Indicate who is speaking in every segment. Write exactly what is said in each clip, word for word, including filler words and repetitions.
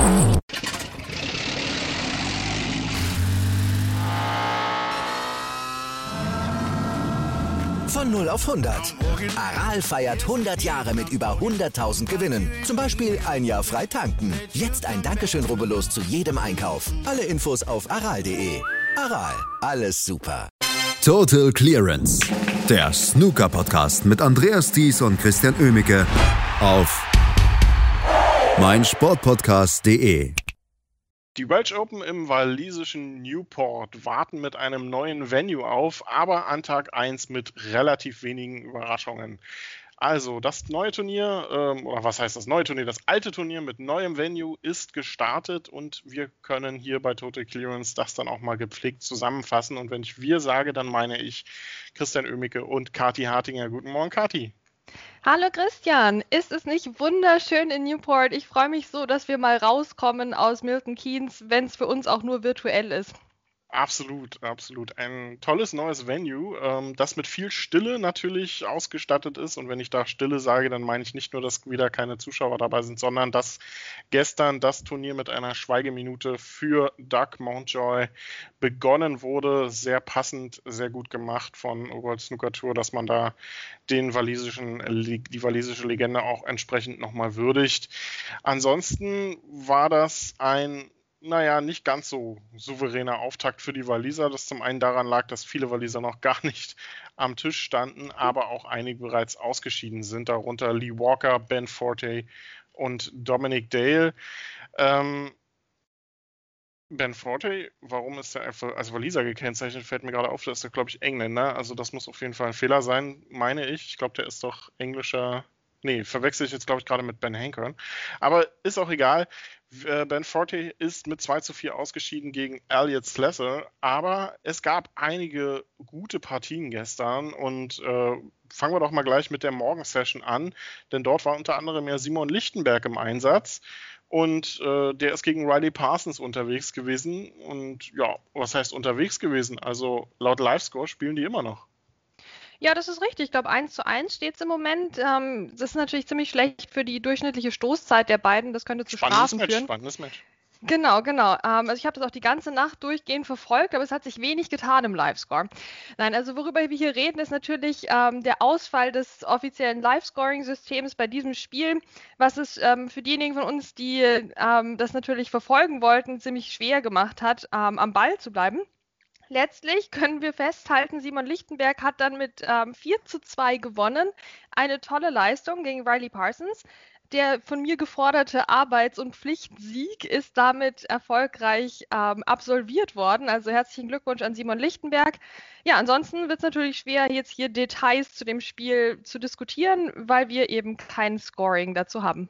Speaker 1: Von null auf hundert. Aral feiert hundert Jahre mit über hunderttausend Gewinnen. Zum Beispiel ein Jahr frei tanken. Jetzt ein Dankeschön, rubbellos zu jedem Einkauf. Alle Infos auf aral punkt de. Aral, alles super.
Speaker 2: Total Clearance. Der Snooker-Podcast mit Andreas Thies und Christian Oemicke auf meinsportpodcast punkt de.
Speaker 3: Die Welsh Open im walisischen Newport warten mit einem neuen Venue auf, aber an Tag eins mit relativ wenigen Überraschungen. Also das neue Turnier, ähm, oder was heißt das neue Turnier? Das alte Turnier mit neuem Venue ist gestartet und wir können hier bei Total Clearance das dann auch mal gepflegt zusammenfassen. Und wenn ich wir sage, dann meine ich Christian Oemicke und Kathi Hartinger. Guten Morgen, Kathi.
Speaker 4: Hallo Christian, ist es nicht wunderschön in Newport? Ich freue mich so, dass wir mal rauskommen aus Milton Keynes, wenn es für uns auch nur virtuell ist.
Speaker 3: Absolut, absolut. Ein tolles neues Venue, ähm, das mit viel Stille natürlich ausgestattet ist. Und wenn ich da Stille sage, dann meine ich nicht nur, dass wieder keine Zuschauer dabei sind, sondern dass gestern das Turnier mit einer Schweigeminute für Doug Mountjoy begonnen wurde. Sehr passend, sehr gut gemacht von World Snooker Tour, dass man da den walisischen, die walisische Legende auch entsprechend nochmal würdigt. Ansonsten war das ein naja, nicht ganz so souveräner Auftakt für die Waliser, das zum einen daran lag, dass viele Waliser noch gar nicht am Tisch standen, aber auch einige bereits ausgeschieden sind, darunter Lee Walker, Ben Forte und Dominic Dale. Ähm, Ben Forte, warum ist er als Waliser gekennzeichnet, fällt mir gerade auf, das ist ja, glaube ich, Engländer, also das muss auf jeden Fall ein Fehler sein, meine ich. Ich glaube, der ist doch englischer. Nee, verwechsel ich jetzt, glaube ich, gerade mit Ben Hankern. Aber ist auch egal. Ben Forte ist mit zwei zu vier ausgeschieden gegen Elliot Slesser. Aber es gab einige gute Partien gestern. Und äh, fangen wir doch mal gleich mit der Morgensession an. Denn dort war unter anderem ja Simon Lichtenberg im Einsatz. Und äh, der ist gegen Riley Parsons unterwegs gewesen. Und ja, was heißt unterwegs gewesen? Also laut Livescore spielen die immer noch.
Speaker 4: Ja, das ist richtig. Ich glaube, eins zu eins steht es im Moment. Ähm, das ist natürlich ziemlich schlecht für die durchschnittliche Stoßzeit der beiden. Das könnte zu
Speaker 3: spannendes
Speaker 4: Strafen
Speaker 3: Match,
Speaker 4: führen.
Speaker 3: Spannendes Match.
Speaker 4: Genau, genau. Ähm, also ich habe das auch die ganze Nacht durchgehend verfolgt, aber es hat sich wenig getan im Livescore. Nein, also worüber wir hier reden, ist natürlich ähm, der Ausfall des offiziellen Live-Scoring-Systems bei diesem Spiel, was es ähm, für diejenigen von uns, die ähm, das natürlich verfolgen wollten, ziemlich schwer gemacht hat, ähm, am Ball zu bleiben. Letztlich können wir festhalten, Simon Lichtenberg hat dann mit ähm, vier zu zwei gewonnen. Eine tolle Leistung gegen Riley Parsons. Der von mir geforderte Arbeits- und Pflichtsieg ist damit erfolgreich ähm, absolviert worden. Also herzlichen Glückwunsch an Simon Lichtenberg. Ja, ansonsten wird es natürlich schwer, jetzt hier Details zu dem Spiel zu diskutieren, weil wir eben kein Scoring dazu haben.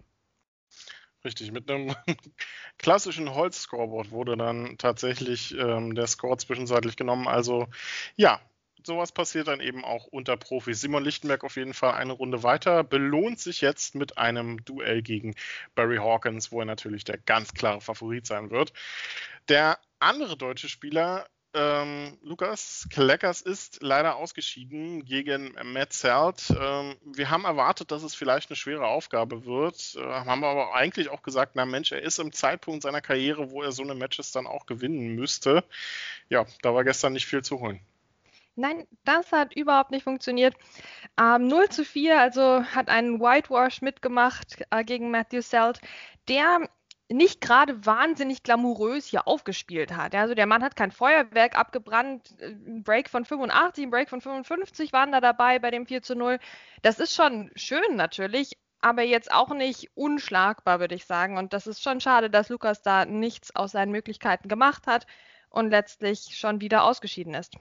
Speaker 3: Richtig, mit einem klassischen Holz-Scoreboard wurde dann tatsächlich ähm, der Score zwischenzeitlich genommen. Also ja, sowas passiert dann eben auch unter Profis. Simon Lichtenberg auf jeden Fall eine Runde weiter, belohnt sich jetzt mit einem Duell gegen Barry Hawkins, wo er natürlich der ganz klare Favorit sein wird. Der andere deutsche Spieler, Ähm, Lukas Kleckers ist leider ausgeschieden gegen Matt Selt. Ähm, wir haben erwartet, dass es vielleicht eine schwere Aufgabe wird, äh, haben aber eigentlich auch gesagt, na Mensch, er ist im Zeitpunkt seiner Karriere, wo er so eine Matches dann auch gewinnen müsste. Ja, da war gestern nicht viel zu holen.
Speaker 4: Nein, das hat überhaupt nicht funktioniert. Ähm, null zu vier, also hat einen Whitewash mitgemacht äh, gegen Matthew Selt, der nicht gerade wahnsinnig glamourös hier aufgespielt hat. Also der Mann hat kein Feuerwerk abgebrannt. Ein Break von fünfundachtzig, ein Break von fünfundfünfzig waren da dabei bei dem vier zu null. Das ist schon schön natürlich, aber jetzt auch nicht unschlagbar, würde ich sagen. Und das ist schon schade, dass Lukas da nichts aus seinen Möglichkeiten gemacht hat und letztlich schon wieder ausgeschieden ist.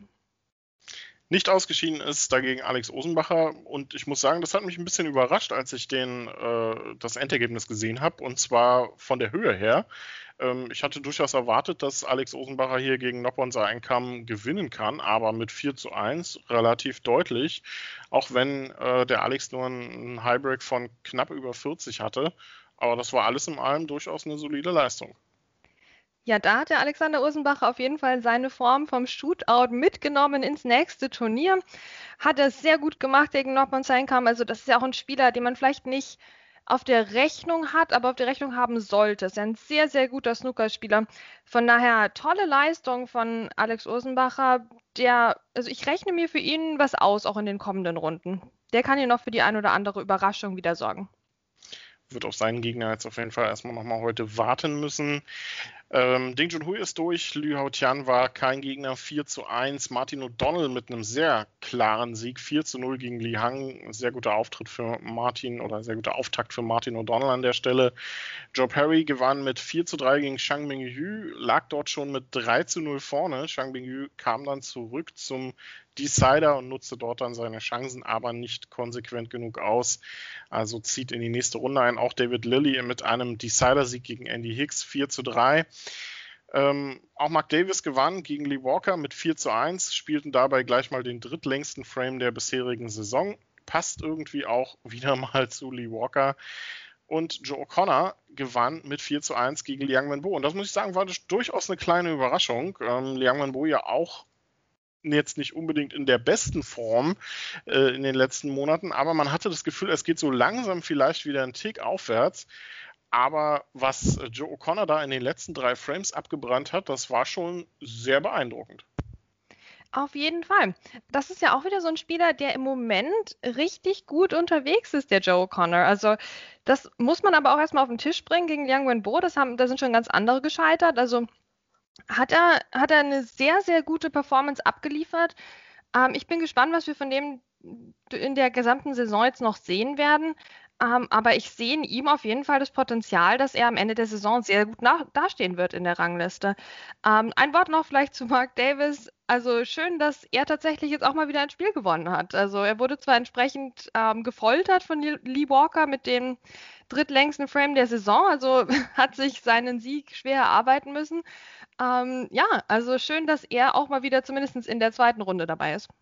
Speaker 3: Nicht ausgeschieden ist dagegen Alex Osenbacher und ich muss sagen, das hat mich ein bisschen überrascht, als ich den, äh, das Endergebnis gesehen habe und zwar von der Höhe her. Ähm, ich hatte durchaus erwartet, dass Alex Osenbacher hier gegen Nopponsar Einkam gewinnen kann, aber mit vier zu eins relativ deutlich, auch wenn äh, der Alex nur einen Highbreak von knapp über vierzig hatte, aber das war alles in allem durchaus eine solide Leistung.
Speaker 4: Ja, da hat der Alexander Ursenbacher auf jeden Fall seine Form vom Shootout mitgenommen ins nächste Turnier. Hat er sehr gut gemacht gegen Nopponsar Einkam. Also das ist ja auch ein Spieler, den man vielleicht nicht auf der Rechnung hat, aber auf der Rechnung haben sollte. Ist ja ein sehr, sehr guter Snookerspieler. Von daher tolle Leistung von Alex Ursenbacher. Der, also ich rechne mir für ihn was aus, auch in den kommenden Runden. Der kann hier noch für die ein oder andere Überraschung wieder sorgen.
Speaker 3: Wird auf seinen Gegner jetzt auf jeden Fall erstmal nochmal heute warten müssen. Ähm, Ding Junhui ist durch, Liu Haotian war kein Gegner, vier zu eins. Martin O'Donnell mit einem sehr klaren Sieg, vier zu null gegen Li Hang. Sehr guter Auftritt für Martin oder sehr guter Auftakt für Martin O'Donnell an der Stelle. Joe Perry gewann mit vier zu drei gegen Zhang Mingyu, lag dort schon mit drei zu null vorne. Zhang Mingyu kam dann zurück zum Decider und nutzte dort dann seine Chancen, aber nicht konsequent genug aus. Also zieht in die nächste Runde ein. Auch David Lilley mit einem Decider-Sieg gegen Andy Hicks, vier zu drei. Ähm, auch Mark Davis gewann gegen Lee Walker mit vier zu eins, spielten dabei gleich mal den drittlängsten Frame der bisherigen Saison. Passt irgendwie auch wieder mal zu Lee Walker. Und Joe O'Connor gewann mit vier zu eins gegen Liang Wenbo. Und das muss ich sagen, war das durchaus eine kleine Überraschung. Ähm, Liang Wenbo ja auch jetzt nicht unbedingt in der besten Form äh, in den letzten Monaten, aber man hatte das Gefühl, es geht so langsam vielleicht wieder einen Tick aufwärts. Aber was Joe O'Connor da in den letzten drei Frames abgebrannt hat, das war schon sehr beeindruckend.
Speaker 4: Auf jeden Fall. Das ist ja auch wieder so ein Spieler, der im Moment richtig gut unterwegs ist, der Joe O'Connor. Also das muss man aber auch erstmal auf den Tisch bringen gegen Liang Wenbo. Das haben, da sind schon ganz andere gescheitert. Also hat er, hat er eine sehr, sehr gute Performance abgeliefert. Ähm, ich bin gespannt, was wir von dem in der gesamten Saison jetzt noch sehen werden. Ähm, aber ich sehe in ihm auf jeden Fall das Potenzial, dass er am Ende der Saison sehr gut nach, dastehen wird in der Rangliste. Ähm, ein Wort noch vielleicht zu Mark Davis. Also schön, dass er tatsächlich jetzt auch mal wieder ein Spiel gewonnen hat. Also er wurde zwar entsprechend ähm, gefoltert von Lee Walker mit dem drittlängsten Frame der Saison, also hat sich seinen Sieg schwer erarbeiten müssen. Ähm, ja, also schön, dass er auch mal wieder zumindest in der zweiten Runde dabei ist.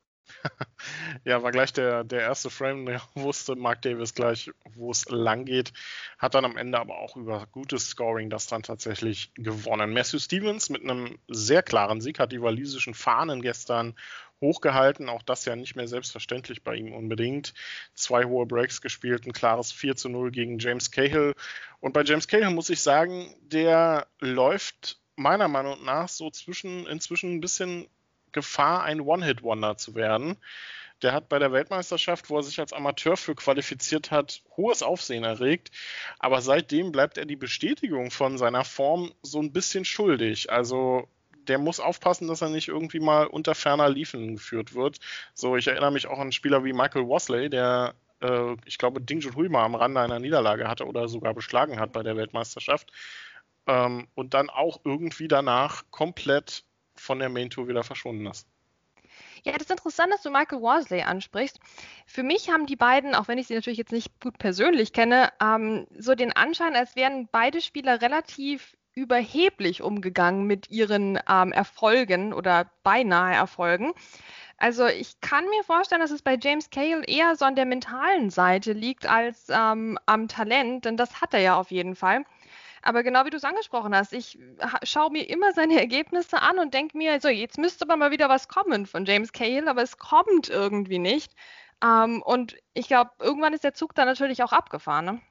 Speaker 3: Ja, war gleich der, der erste Frame, der wusste Mark Davis gleich, wo es lang geht, hat dann am Ende aber auch über gutes Scoring das dann tatsächlich gewonnen. Matthew Stevens mit einem sehr klaren Sieg hat die walisischen Fahnen gestern hochgehalten, auch das ja nicht mehr selbstverständlich bei ihm unbedingt. Zwei hohe Breaks gespielt, ein klares vier zu null gegen James Cahill. Und bei James Cahill muss ich sagen, der läuft meiner Meinung nach so zwischen inzwischen ein bisschen Gefahr, ein One-Hit-Wonder zu werden. Der hat bei der Weltmeisterschaft, wo er sich als Amateur für qualifiziert hat, hohes Aufsehen erregt. Aber seitdem bleibt er die Bestätigung von seiner Form so ein bisschen schuldig. Also der muss aufpassen, dass er nicht irgendwie mal unter ferner Liefen geführt wird. So, ich erinnere mich auch an Spieler wie Michael Wosley, der, äh, ich glaube, Ding Junhui mal am Rande einer Niederlage hatte oder sogar beschlagen hat bei der Weltmeisterschaft. Ähm, und dann auch irgendwie danach komplett von der Main Tour wieder verschwunden ist.
Speaker 4: Ja, das ist interessant, dass du Michael Worsley ansprichst. Für mich haben die beiden, auch wenn ich sie natürlich jetzt nicht gut persönlich kenne, ähm, so den Anschein, als wären beide Spieler relativ überheblich umgegangen mit ihren ähm, Erfolgen oder beinahe Erfolgen. Also ich kann mir vorstellen, dass es bei James Cahill eher so an der mentalen Seite liegt als ähm, am Talent, denn das hat er ja auf jeden Fall. Aber genau wie du es angesprochen hast, ich schaue mir immer seine Ergebnisse an und denke mir, so jetzt müsste aber mal wieder was kommen von James Cahill, aber es kommt irgendwie nicht. Ähm, und ich glaube, irgendwann ist der Zug dann natürlich auch abgefahren. Ne?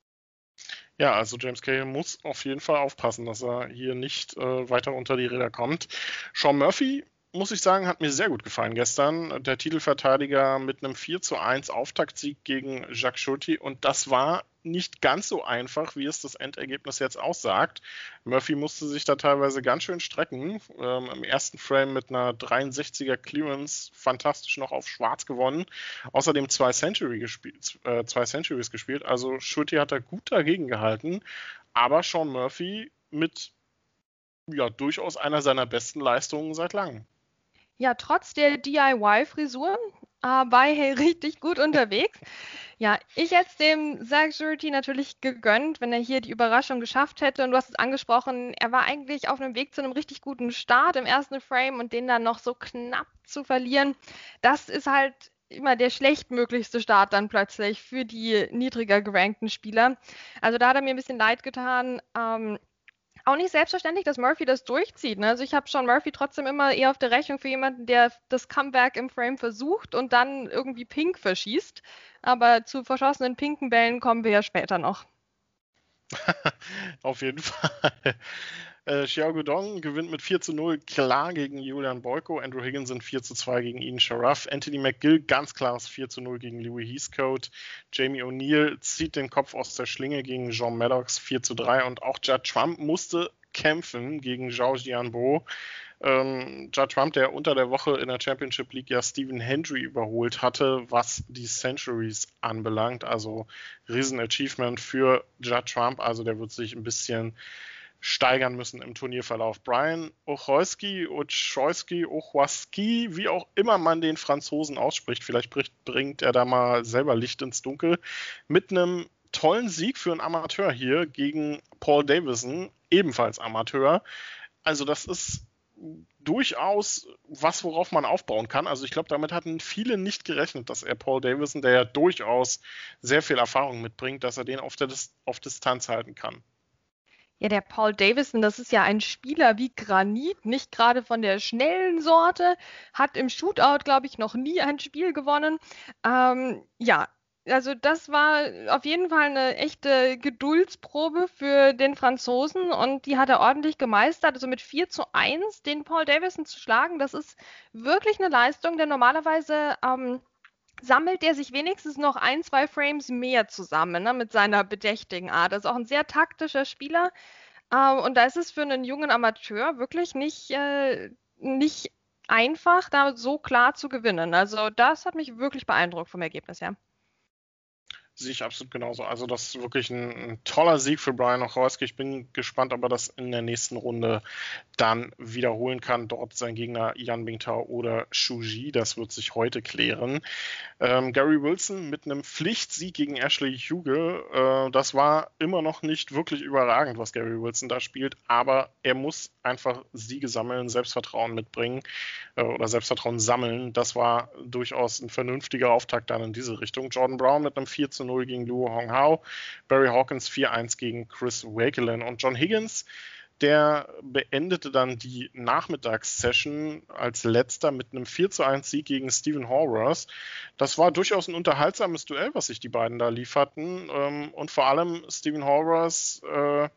Speaker 3: Ja, also James Cahill muss auf jeden Fall aufpassen, dass er hier nicht äh, weiter unter die Räder kommt. Sean Murphy, muss ich sagen, hat mir sehr gut gefallen gestern. Der Titelverteidiger mit einem vier zu eins Auftaktsieg gegen Jacques Schulti. Und das war nicht ganz so einfach, wie es das Endergebnis jetzt aussagt. Murphy musste sich da teilweise ganz schön strecken. Ähm, im ersten Frame mit einer dreiundsechziger Clearance fantastisch noch auf Schwarz gewonnen. Außerdem zwei, Century gespielt, äh, zwei Centuries gespielt. Also Schulti hat da gut dagegen gehalten. Aber Sean Murphy mit ja, durchaus einer seiner besten Leistungen seit langem.
Speaker 4: Ja, trotz der D I Y-Frisuren äh, war er richtig gut unterwegs. Ja, ich hätte es dem Zach Schulti natürlich gegönnt, wenn er hier die Überraschung geschafft hätte. Und du hast es angesprochen, er war eigentlich auf einem Weg zu einem richtig guten Start im ersten Frame und den dann noch so knapp zu verlieren. Das ist halt immer der schlechtmöglichste Start dann plötzlich für die niedriger gerankten Spieler. Also da hat er mir ein bisschen leid getan. Ähm, auch nicht selbstverständlich, dass Murphy das durchzieht. Ne? Also ich habe Sean Murphy trotzdem immer eher auf der Rechnung für jemanden, der das Comeback im Frame versucht und dann irgendwie pink verschießt. Aber zu verschossenen pinken Bällen kommen wir ja später noch.
Speaker 3: Auf jeden Fall. Äh, Xiao Guodong gewinnt mit vier zu null klar gegen Julian Boyko. Andrew Higginson vier zu zwei gegen Ian Sharaf. Anthony McGill ganz klares vier zu null gegen Louis Heathcote. Jamie O'Neill zieht den Kopf aus der Schlinge gegen Jean Maddox vier zu drei. Und auch Judd Trump musste kämpfen gegen Zhao Jianbo. Ähm, Judd Trump, der unter der Woche in der Championship League ja Stephen Hendry überholt hatte, was die Centuries anbelangt. Also Riesen-Achievement für Judd Trump. Also der wird sich ein bisschen steigern müssen im Turnierverlauf. Brian Ochojski, Ochojski, Ochojski, wie auch immer man den Franzosen ausspricht, vielleicht bringt er da mal selber Licht ins Dunkel, mit einem tollen Sieg für einen Amateur hier gegen Paul Davison, ebenfalls Amateur. Also das ist durchaus was, worauf man aufbauen kann. Also ich glaube, damit hatten viele nicht gerechnet, dass er Paul Davison, der ja durchaus sehr viel Erfahrung mitbringt, dass er den auf, der Dis- auf Distanz halten kann.
Speaker 4: Ja, der Paul Davison, das ist ja ein Spieler wie Granit, nicht gerade von der schnellen Sorte, hat im Shootout, glaube ich, noch nie ein Spiel gewonnen. Ähm, ja, also das war auf jeden Fall eine echte Geduldsprobe für den Franzosen und die hat er ordentlich gemeistert. Also mit vier zu eins den Paul Davison zu schlagen, das ist wirklich eine Leistung, denn normalerweise ähm, sammelt er sich wenigstens noch ein, zwei Frames mehr zusammen, ne, mit seiner bedächtigen Art. Das ist auch ein sehr taktischer Spieler. Ähm, und da ist es für einen jungen Amateur wirklich nicht, äh, nicht einfach, da so klar zu gewinnen. Also das hat mich wirklich beeindruckt vom Ergebnis her.
Speaker 3: Sehe ich absolut genauso. Also das ist wirklich ein, ein toller Sieg für Brian Ochojski. Ich bin gespannt, ob er das in der nächsten Runde dann wiederholen kann. Dort sein Gegner Yan Bingtao oder Shu Ji. Das wird sich heute klären. Ähm, Gary Wilson mit einem Pflichtsieg gegen Ashley Huge. Äh, das war immer noch nicht wirklich überragend, was Gary Wilson da spielt. Aber er muss einfach Siege sammeln, Selbstvertrauen mitbringen äh, oder Selbstvertrauen sammeln. Das war durchaus ein vernünftiger Auftakt dann in diese Richtung. Jordan Brown mit einem vier zu null gegen Luo Honghao, Barry Hawkins vier eins gegen Chris Wakelin und John Higgins, der beendete dann die Nachmittagssession als letzter mit einem vier zu eins Sieg gegen Stephen Horvath. Das war durchaus ein unterhaltsames Duell, was sich die beiden da lieferten und vor allem Stephen Horvath, äh,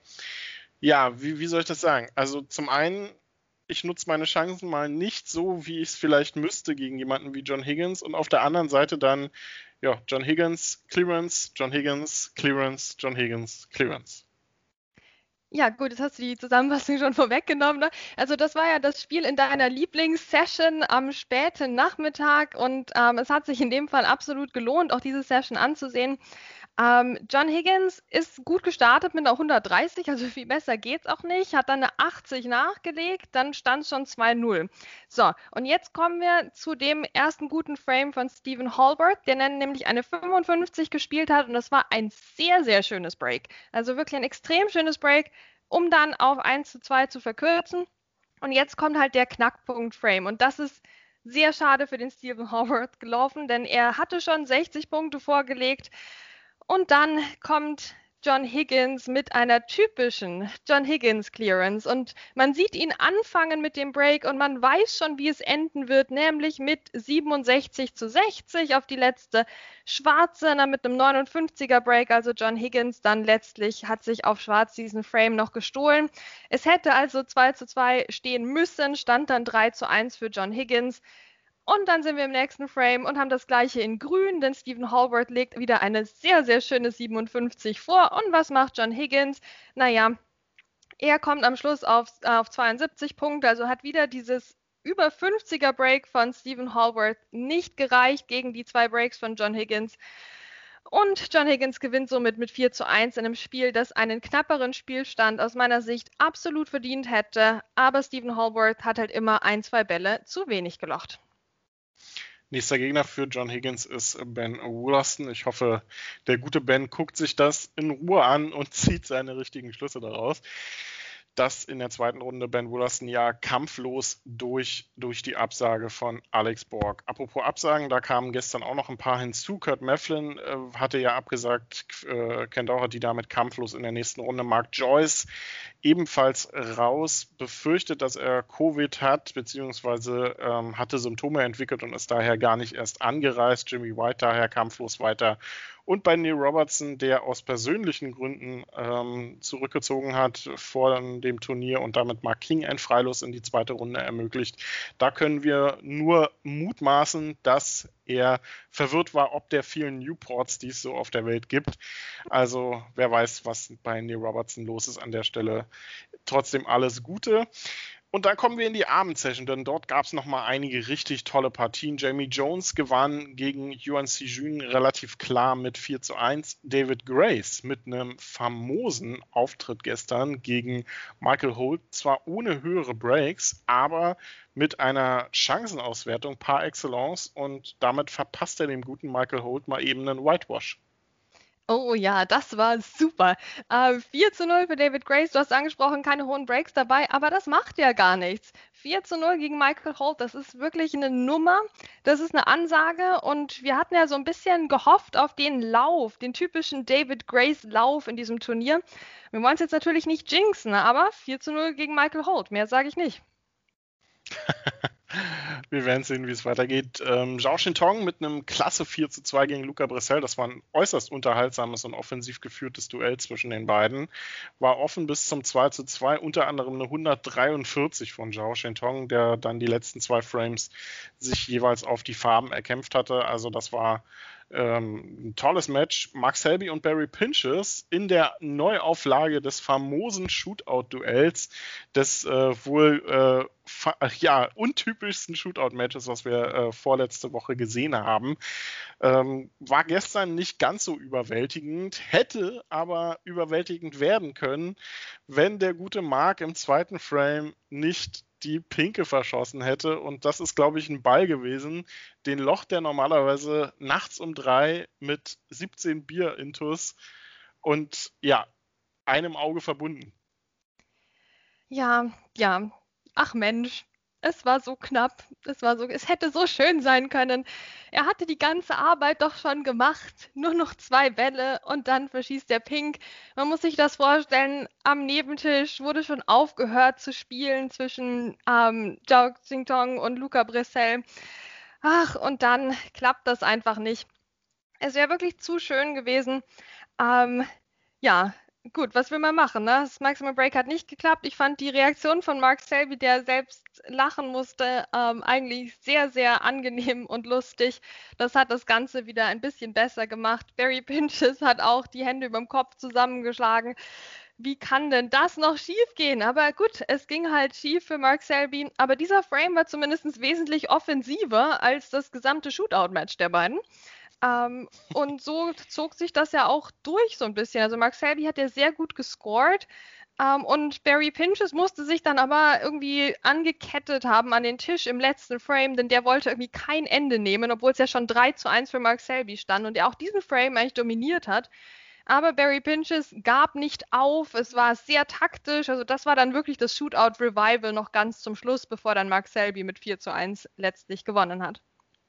Speaker 3: ja, wie, wie soll ich das sagen? Also zum einen, ich nutze meine Chancen mal nicht so, wie ich es vielleicht müsste gegen jemanden wie John Higgins und auf der anderen Seite dann, ja, John Higgins, Clearance, John Higgins, Clearance, John Higgins, Clearance.
Speaker 4: Ja, gut, jetzt hast du die Zusammenfassung schon vorweggenommen. Ne? Also das war ja das Spiel in deiner Lieblingssession am späten Nachmittag und ähm, es hat sich in dem Fall absolut gelohnt, auch diese Session anzusehen. Ähm, John Higgins ist gut gestartet mit einer hundertdreißig, also viel besser geht's auch nicht, hat dann eine achtzig nachgelegt, dann stand es schon zwei null. So, und jetzt kommen wir zu dem ersten guten Frame von Stephen Hallworth, der nämlich eine fünfundfünfzig gespielt hat und das war ein sehr, sehr schönes Break. Also wirklich ein extrem schönes Break, um dann auf eins zu zwei zu verkürzen. Und jetzt kommt halt der Knackpunkt-Frame und das ist sehr schade für den Stephen Hallworth gelaufen, denn er hatte schon sechzig Punkte vorgelegt. Und dann kommt John Higgins mit einer typischen John Higgins Clearance und man sieht ihn anfangen mit dem Break und man weiß schon, wie es enden wird, nämlich mit siebenundsechzig zu sechzig auf die letzte Schwarze, dann mit einem neunundfünfziger Break, also John Higgins dann letztlich hat sich auf Schwarz diesen Frame noch gestohlen. Es hätte also zwei zu zwei stehen müssen, stand dann drei zu eins für John Higgins. Und dann sind wir im nächsten Frame und haben das gleiche in grün, denn Stephen Hallworth legt wieder eine sehr, sehr schöne siebenundfünfzig vor. Und was macht John Higgins? Naja, er kommt am Schluss auf, auf zweiundsiebzig Punkte, also hat wieder dieses über fünfziger Break von Stephen Hallworth nicht gereicht gegen die zwei Breaks von John Higgins. Und John Higgins gewinnt somit mit vier zu eins in einem Spiel, das einen knapperen Spielstand aus meiner Sicht absolut verdient hätte. Aber Stephen Hallworth hat halt immer ein, zwei Bälle zu wenig gelocht.
Speaker 3: Nächster Gegner für John Higgins ist Ben Wollaston. Ich hoffe, der gute Ben guckt sich das in Ruhe an und zieht seine richtigen Schlüsse daraus. dass in der zweiten Runde Ben Wollaston ja kampflos durch, durch die Absage von Alex Borg. Apropos Absagen, da kamen gestern auch noch ein paar hinzu. Kurt Mefflin äh, hatte ja abgesagt, äh, Ken Doherty damit kampflos in der nächsten Runde. Mark Joyce ebenfalls raus, befürchtet, dass er Covid hat, beziehungsweise ähm, hatte Symptome entwickelt und ist daher gar nicht erst angereist. Jimmy White daher kampflos weiter. Und bei Neil Robertson, der aus persönlichen Gründen ähm, zurückgezogen hat vor dem Turnier und damit Mark King ein Freilos in die zweite Runde ermöglicht. Da können wir nur mutmaßen, dass er verwirrt war, ob der vielen Newports, die es so auf der Welt gibt. Also wer weiß, was bei Neil Robertson los ist an der Stelle. Trotzdem alles Gute. Und dann kommen wir in die Abendsession, denn dort gab es nochmal einige richtig tolle Partien. Jamie Jones gewann gegen Yuan Sijun relativ klar mit vier zu eins. David Grace mit einem famosen Auftritt gestern gegen Michael Holt, zwar ohne höhere Breaks, aber mit einer Chancenauswertung par excellence, und damit verpasst er dem guten Michael Holt mal eben einen Whitewash.
Speaker 4: Oh ja, das war super. Äh, vier zu null für David Grace, du hast angesprochen, keine hohen Breaks dabei, aber das macht ja gar nichts. vier zu null gegen Michael Holt, das ist wirklich eine Nummer, das ist eine Ansage, und wir hatten ja so ein bisschen gehofft auf den Lauf, den typischen David Grace-Lauf in diesem Turnier. Wir wollen es jetzt natürlich nicht jinxen, aber vier zu null gegen Michael Holt, mehr sage ich nicht.
Speaker 3: Wir werden sehen, wie es weitergeht. Ähm, Zhao Shintong mit einem klasse vier zu zwei gegen Luca Bressel. Das war ein äußerst unterhaltsames und offensiv geführtes Duell zwischen den beiden. War offen bis zum zwei zu zwei, unter anderem eine hundertdreiundvierzig von Zhao Shintong, der dann die letzten zwei Frames sich jeweils auf die Farben erkämpft hatte. Also das war Ähm, ein tolles Match. Mark Selby und Barry Pinches in der Neuauflage des famosen Shootout-Duells, des äh, wohl äh, fa- ja, untypischsten Shootout-Matches, was wir äh, vorletzte Woche gesehen haben. Ähm, war gestern nicht ganz so überwältigend, hätte aber überwältigend werden können, wenn der gute Mark im zweiten Frame nicht die Pinke verschossen hätte. Und das ist, glaube ich, ein Ball gewesen, den locht der normalerweise nachts um drei mit siebzehn Bier-Intus und ja, einem Auge verbunden.
Speaker 4: Ja, ja. Ach Mensch, es war so knapp. Es war so, es hätte so schön sein können. Er hatte die ganze Arbeit doch schon gemacht. Nur noch zwei Bälle und dann verschießt der Pink. Man muss sich das vorstellen, am Nebentisch wurde schon aufgehört zu spielen zwischen ähm, Zhao Xingtong und Luca Bressel. Ach, und dann klappt das einfach nicht. Es wäre wirklich zu schön gewesen. Ähm, ja, gut, was will man machen, ne? Das Maximum Break hat nicht geklappt. Ich fand die Reaktion von Mark Selby, der selbst lachen musste, ähm, eigentlich sehr, sehr angenehm und lustig. Das hat das Ganze wieder ein bisschen besser gemacht. Barry Pinches hat auch die Hände überm Kopf zusammengeschlagen. Wie kann denn das noch schief gehen? Aber gut, es ging halt schief für Mark Selby. Aber dieser Frame war zumindest wesentlich offensiver als das gesamte Shootout-Match der beiden. Ähm, und so zog sich das ja auch durch so ein bisschen. Also Mark Selby hat ja sehr gut gescored. Ähm, und Barry Pinches musste sich dann aber irgendwie angekettet haben an den Tisch im letzten Frame, denn der wollte irgendwie kein Ende nehmen, obwohl es ja schon drei zu eins für Mark Selby stand und er auch diesen Frame eigentlich dominiert hat. Aber Barry Pinches gab nicht auf, es war sehr taktisch, also das war dann wirklich das Shootout-Revival noch ganz zum Schluss, bevor dann Mark Selby mit vier zu eins letztlich gewonnen hat.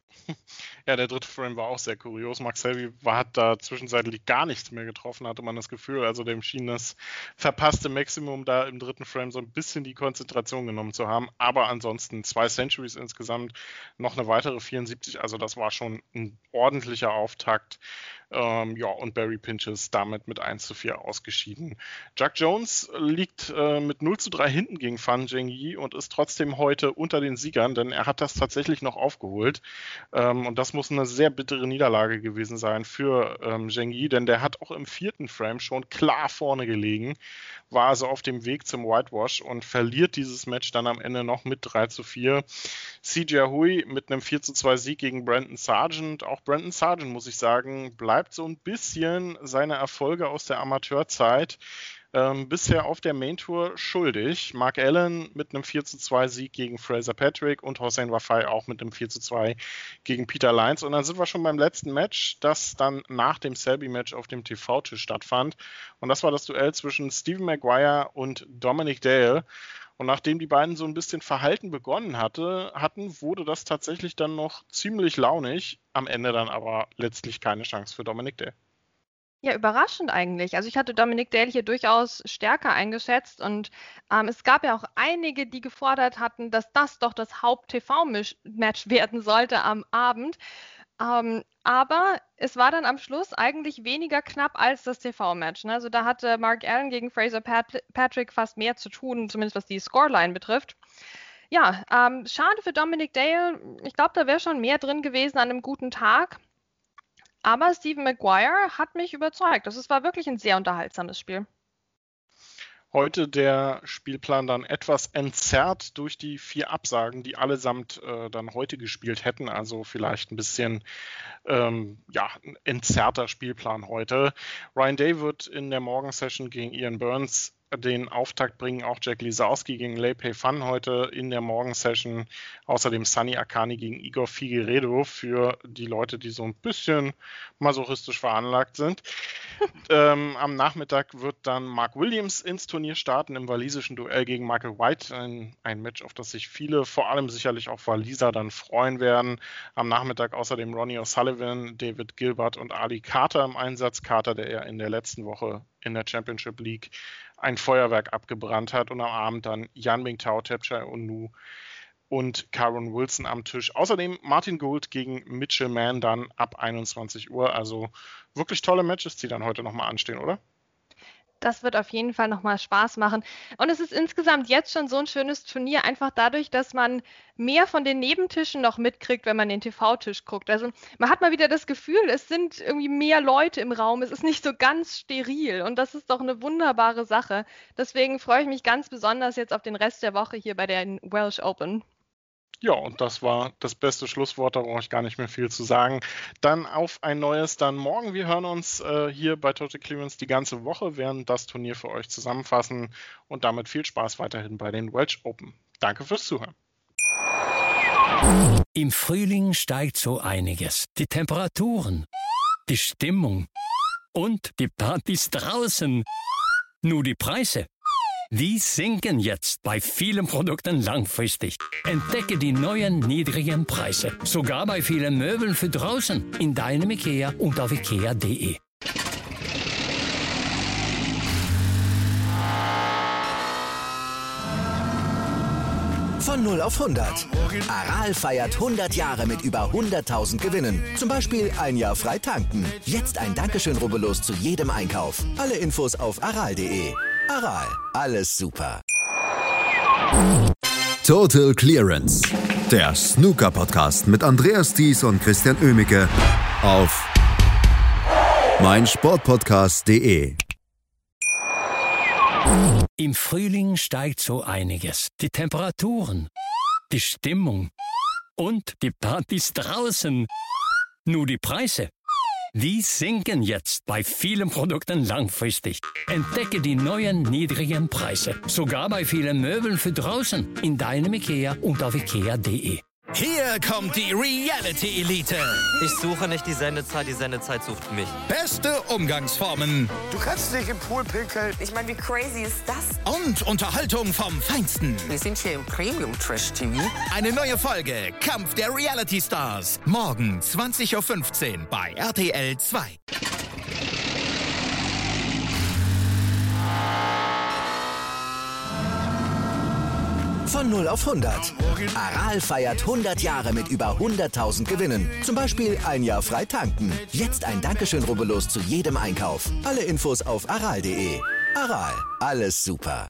Speaker 3: Ja, der dritte Frame war auch sehr kurios. Mark Selby hat da zwischenzeitlich gar nichts mehr getroffen, hatte man das Gefühl. Also dem schien das verpasste Maximum da im dritten Frame so ein bisschen die Konzentration genommen zu haben. Aber ansonsten zwei Centuries insgesamt, noch eine weitere vierundsiebzig. Also das war schon ein ordentlicher Auftakt. Ähm, ja, und Barry Pinches damit mit eins zu vier ausgeschieden. Jack Jones liegt äh, mit null zu drei hinten gegen Fan Zhengyi und ist trotzdem heute unter den Siegern, denn er hat das tatsächlich noch aufgeholt. Ähm, und das muss eine sehr bittere Niederlage gewesen sein für ähm, Zhengyi, denn der hat auch im vierten Frame schon klar vorne gelegen, war also auf dem Weg zum Whitewash und verliert dieses Match dann am Ende noch mit drei zu vier. C J Hui mit einem vier zu zwei Sieg gegen Brandon Sargent. Auch Brandon Sargent, muss ich sagen, bleibt so ein bisschen seine Erfolge aus der Amateurzeit ähm, bisher auf der Main Tour schuldig. Mark Allen mit einem vier zu zwei Sieg gegen Fraser Patrick und Hossein Wafai auch mit einem vier zu zwei gegen Peter Lyons. Und dann sind wir schon beim letzten Match, das dann nach dem Selby-Match auf dem T V-Tisch stattfand. Und das war das Duell zwischen Stephen Maguire und Dominic Dale. Und nachdem die beiden so ein bisschen verhalten begonnen hatte, hatten, wurde das tatsächlich dann noch ziemlich launig. Am Ende dann aber letztlich keine Chance für Dominic Dale.
Speaker 4: Ja, überraschend eigentlich. Also ich hatte Dominic Dale hier durchaus stärker eingeschätzt und ähm, es gab ja auch einige, die gefordert hatten, dass das doch das Haupt-T V-Match werden sollte am Abend. Ähm, aber es war dann am Schluss eigentlich weniger knapp als das T V-Match. Ne? Also da hatte Mark Allen gegen Fraser Pat- Patrick fast mehr zu tun, zumindest was die Scoreline betrifft. Ja, ähm, schade für Dominic Dale. Ich glaube, da wäre schon mehr drin gewesen an einem guten Tag. Aber Stephen Maguire hat mich überzeugt. Das war wirklich ein sehr unterhaltsames Spiel.
Speaker 3: Heute der Spielplan dann etwas entzerrt durch die vier Absagen, die allesamt äh, dann heute gespielt hätten. Also vielleicht ein bisschen ähm, ja, ein entzerrter Spielplan heute. Ryan Day wird in der Morgensession gegen Ian Burns den Auftakt bringen, auch Jack Lisowski gegen Lei Pei Fan heute in der Morgensession. Außerdem Sunny Akani gegen Igor Figueiredo für die Leute, die so ein bisschen masochistisch veranlagt sind. ähm, am Nachmittag wird dann Mark Williams ins Turnier starten im walisischen Duell gegen Michael White. Ein, ein Match, auf das sich viele, vor allem sicherlich auch Waliser, dann freuen werden. Am Nachmittag außerdem Ronnie O'Sullivan, David Gilbert und Ali Carter im Einsatz. Carter, der ja in der letzten Woche in der Championship League ein Feuerwerk abgebrannt hat, und am Abend dann Yan Mingtao, Tapchai Unnu und Karen Wilson am Tisch. Außerdem Martin Gould gegen Mitchell Mann dann ab einundzwanzig Uhr. Also wirklich tolle Matches, die dann heute nochmal anstehen, oder?
Speaker 4: Das wird auf jeden Fall nochmal Spaß machen. Und es ist insgesamt jetzt schon so ein schönes Turnier, einfach dadurch, dass man mehr von den Nebentischen noch mitkriegt, wenn man den T V-Tisch guckt. Also man hat mal wieder das Gefühl, es sind irgendwie mehr Leute im Raum. Es ist nicht so ganz steril und das ist doch eine wunderbare Sache. Deswegen freue ich mich ganz besonders jetzt auf den Rest der Woche hier bei den Welsh Open.
Speaker 3: Ja, und das war das beste Schlusswort, da brauche ich gar nicht mehr viel zu sagen. Dann auf ein neues, dann morgen. Wir hören uns äh, hier bei Total Clearance die ganze Woche, werden das Turnier für euch zusammenfassen und damit viel Spaß weiterhin bei den Welsh Open. Danke fürs Zuhören.
Speaker 5: Im Frühling steigt so einiges. Die Temperaturen, die Stimmung und die Partys draußen. Nur die Preise, die sinken jetzt bei vielen Produkten langfristig. Entdecke die neuen niedrigen Preise. Sogar bei vielen Möbeln für draußen. In deinem IKEA und auf ikea punkt de.
Speaker 1: Von null auf hundert. Aral feiert hundert Jahre mit über hunderttausend Gewinnen. Zum Beispiel ein Jahr frei tanken. Jetzt ein Dankeschön, rubbellos zu jedem Einkauf. Alle Infos auf aral punkt de. Aral, alles super.
Speaker 2: Total Clearance, der Snooker-Podcast mit Andreas Thies und Christian Oemicke auf meinsportpodcast punkt de.
Speaker 5: Im Frühling steigt so einiges. Die Temperaturen, die Stimmung und die Partys draußen. Nur die Preise, die sinken jetzt bei vielen Produkten langfristig. Entdecke die neuen niedrigen Preise. Sogar bei vielen Möbeln für draußen. In deinem IKEA und auf ikea punkt de.
Speaker 6: Hier kommt die Reality Elite.
Speaker 7: Ich suche nicht die Sendezeit, die Sendezeit sucht mich.
Speaker 6: Beste Umgangsformen.
Speaker 8: Du kannst nicht im Pool pinkeln.
Speaker 9: Ich meine, wie crazy ist das?
Speaker 6: Und Unterhaltung vom Feinsten.
Speaker 9: Wir sind hier im Premium-Trash-T V.
Speaker 6: Eine neue Folge Kampf der Reality Stars. Morgen zwanzig Uhr fünfzehn bei R T L zwei.
Speaker 1: Von null auf hundert. Aral feiert hundert Jahre mit über hunderttausend Gewinnen. Zum Beispiel ein Jahr frei tanken. Jetzt ein Dankeschön, rubbellos zu jedem Einkauf. Alle Infos auf aral punkt de. Aral, alles super.